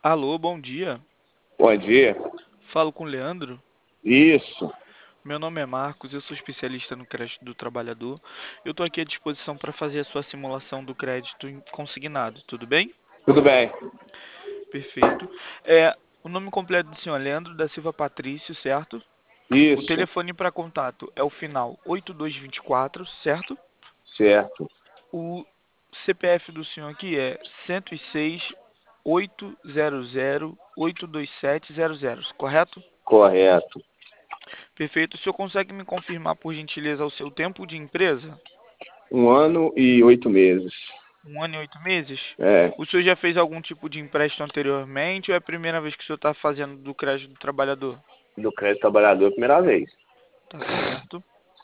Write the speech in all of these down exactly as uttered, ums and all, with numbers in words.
Alô, bom dia. Bom dia. Falo com o Leandro. Isso. Meu nome é Marcos, eu sou especialista no crédito do trabalhador. Eu estou aqui à disposição para fazer a sua simulação do crédito em- consignado, tudo bem? Tudo bem? Perfeito. É, o nome completo do senhor é Leandro da Silva Patrício, certo? O Isso. telefone para contato é o final oito dois dois quatro, certo? Certo. O C P F do senhor aqui é cento e seis, oito zero zero, oito dois sete zero zero, correto? Correto. Perfeito. O senhor consegue me confirmar, por gentileza, o seu tempo de empresa? Um ano e oito meses. Um ano e oito meses? É. O senhor já fez algum tipo de empréstimo anteriormente ou é a primeira vez que o senhor está fazendo do crédito do trabalhador? Do crédito trabalhador, primeira vez. Tá certo.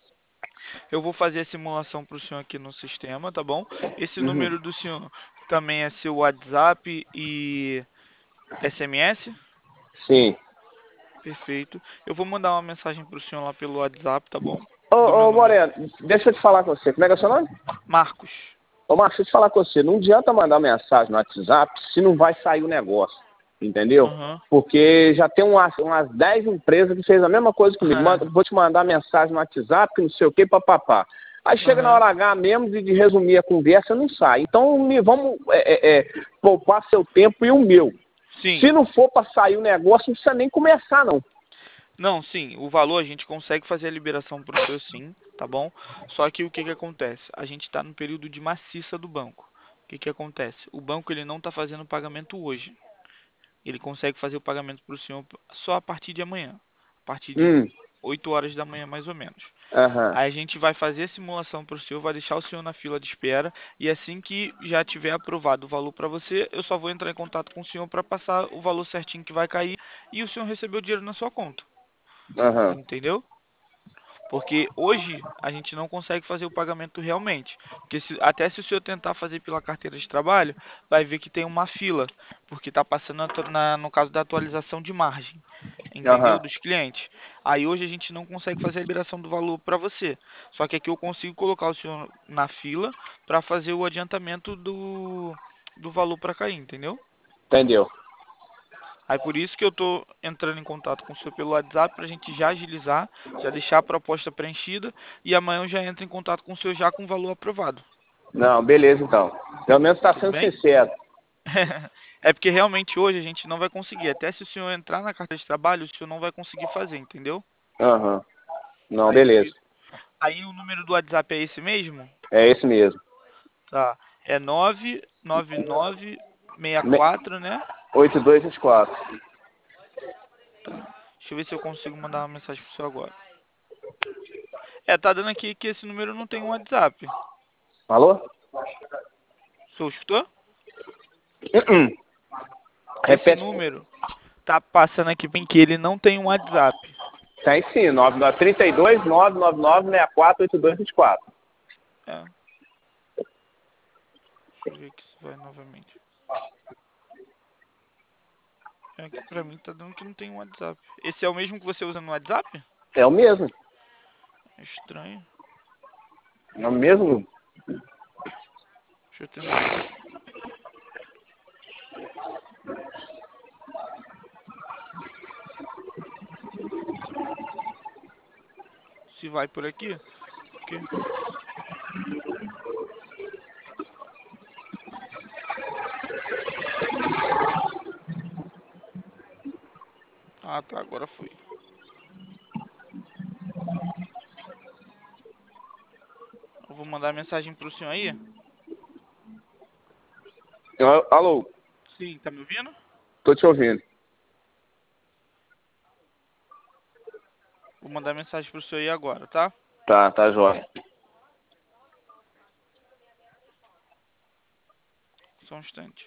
Eu vou fazer a simulação para o senhor aqui no sistema, tá bom? Esse Uhum. número do senhor também é seu WhatsApp e S M S? Sim. Perfeito. Eu vou mandar uma mensagem para o senhor lá pelo WhatsApp, tá bom? Ô, Do meu ô, número. Moreno, deixa eu te falar com você. Como é que é o seu nome? Marcos. Ô, Marcos, deixa eu te falar com você. Não adianta mandar mensagem no WhatsApp se não vai sair o negócio. Entendeu? Aham. Porque já tem umas, umas dez empresas que fez a mesma coisa comigo. Manda- vou te mandar mensagem no WhatsApp, que não sei o que, papapá. Aí chega na Aham. hora H mesmo de, de resumir a conversa, não sai. Então me, vamos é, é, é, poupar seu tempo e o meu. Sim. Se não for para sair o negócio, não precisa nem começar, não. Não, sim, o valor a gente consegue fazer a liberação para o senhor sim, tá bom? Só que o que que acontece? A gente está no período de maciça do banco. O que que acontece? O banco ele não está fazendo o pagamento hoje. Ele consegue fazer o pagamento para o senhor só a partir de amanhã, a partir de Hum, oito horas da manhã mais ou menos. aham, Aí a gente vai fazer a simulação para o senhor, vai deixar o senhor na fila de espera e assim que já tiver aprovado o valor para você, eu só vou entrar em contato com o senhor para passar o valor certinho que vai cair e o senhor receber o dinheiro na sua conta. aham. Entendeu? Porque hoje a gente não consegue fazer o pagamento realmente. Porque se- até se o senhor tentar fazer pela carteira de trabalho, vai ver que tem uma fila. Porque está passando atu- na- no caso da atualização de margem. Entendeu? Aham. Dos clientes. Aí hoje a gente não consegue fazer a liberação do valor para você. Só que aqui eu consigo colocar o senhor na fila para fazer o adiantamento do, do valor para cair, entendeu? Entendeu? Aí por isso que eu tô entrando em contato com o senhor pelo WhatsApp pra gente já agilizar, já deixar a proposta preenchida e amanhã eu já entro em contato com o senhor já com o valor aprovado. Não, beleza então. Pelo menos está Tudo sendo bem? sincero. É porque realmente hoje a gente não vai conseguir. Até se o senhor entrar na carta de trabalho, o senhor não vai conseguir fazer, entendeu? Aham. Não, Aí por beleza. isso. Aí o número do WhatsApp é esse mesmo? É esse mesmo. Tá. É nove nove nove seis Me- quatro, né? oito dois vinte e quatro. Tá. Deixa eu ver se eu consigo mandar uma mensagem pro senhor agora. É, tá dando aqui que esse número não tem um WhatsApp. Falou? O senhor escutou? Uh-uh. Esse Repete. número tá passando aqui bem que ele não tem um WhatsApp. Tem sim, nove nove três dois, nove nove nove, seis quatro, oito dois vinte e quatro. É, deixa eu ver aqui se vai novamente. É, aqui pra mim tá dando que não tem um WhatsApp. Esse é o mesmo que você usa no WhatsApp? É o mesmo. É estranho. É o mesmo. Deixa eu tentar. Se vai por aqui? Porque... Ah, tá, agora foi. Eu vou mandar mensagem pro senhor aí. Ah, alô, Sim, tá me ouvindo? tô te ouvindo. Vou mandar mensagem pro senhor aí agora, tá? Tá, tá jóia. Só um instante.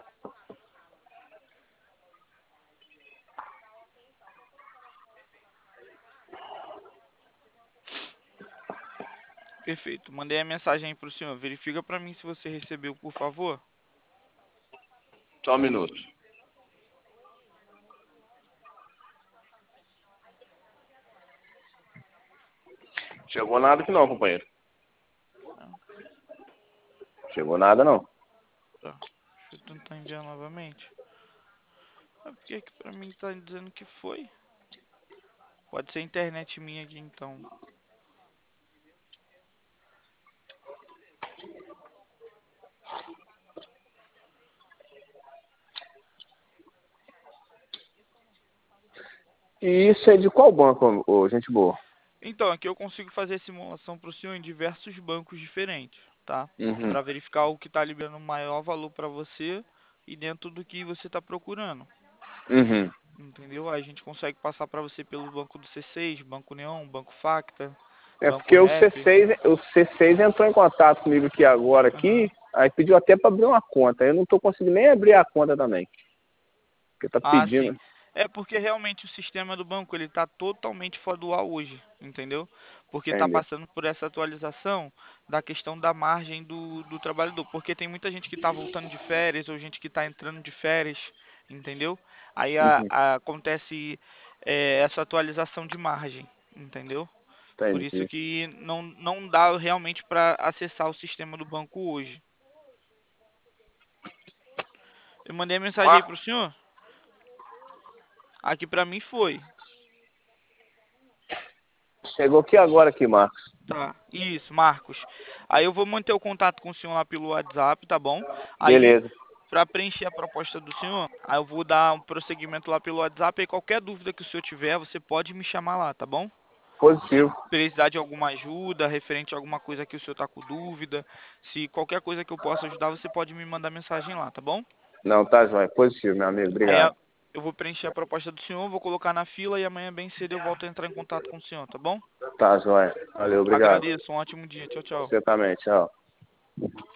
Perfeito. Mandei a mensagem aí pro senhor. Verifica pra mim se você recebeu, por favor. Só um minuto. Chegou nada que não, companheiro. Ah, Chegou nada não. tá. Deixa eu tentar enviar novamente. Mas por que que pra mim tá dizendo que foi? Pode ser internet minha aqui então. E isso é de qual banco, ô, gente boa? Então, aqui eu consigo fazer simulação para o senhor em diversos bancos diferentes, tá? Uhum, Para verificar o que está liberando o maior valor para você e dentro do que você está procurando, uhum. entendeu? Aí a gente consegue passar para você pelo banco do C seis, Banco Neon, Banco Facta, É Banco porque o C Rap. seis, o C seis entrou em contato comigo aqui agora, Aham. aqui, aí pediu até para abrir uma conta. Eu não estou conseguindo nem abrir a conta também, porque tá Ah, sim. pedindo. É porque realmente o sistema do banco ele está totalmente fora do ar hoje, entendeu? Porque está Entendeu? passando por essa atualização da questão da margem do, do trabalhador. Porque tem muita gente que está voltando de férias ou gente que está entrando de férias, entendeu? Aí a- Uhum, a- acontece é, essa atualização de margem, entendeu? Por isso entendi. que não, não dá realmente para acessar o sistema do banco hoje. Eu mandei a mensagem aí Ah, pro senhor. Aqui para mim foi. chegou aqui agora aqui, Marcos. Tá, isso, Marcos. Aí eu vou manter o contato com o senhor lá pelo WhatsApp, tá bom? Aí, Beleza. para preencher a proposta do senhor, aí eu vou dar um prosseguimento lá pelo WhatsApp. E qualquer dúvida que o senhor tiver, você pode me chamar lá, tá bom? Se Positivo. precisar de alguma ajuda, referente a alguma coisa que o senhor tá com dúvida, se qualquer coisa que eu possa ajudar, você pode me mandar mensagem lá, tá bom? Não, tá joia. Positivo, meu amigo. Aí Obrigado. a- eu vou preencher a proposta do senhor, vou colocar na fila e amanhã bem cedo eu volto a entrar em contato com o senhor, tá bom? Tá joia. Valeu, obrigado. Agradeço, um ótimo dia. Tchau, tchau. Você também, tchau.